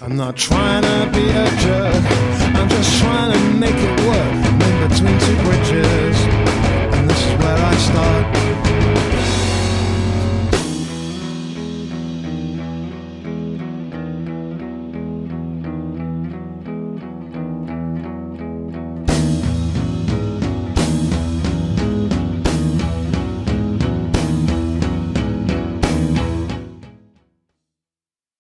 I'm not trying to be a jerk, I'm just trying to make it work in between two bridges.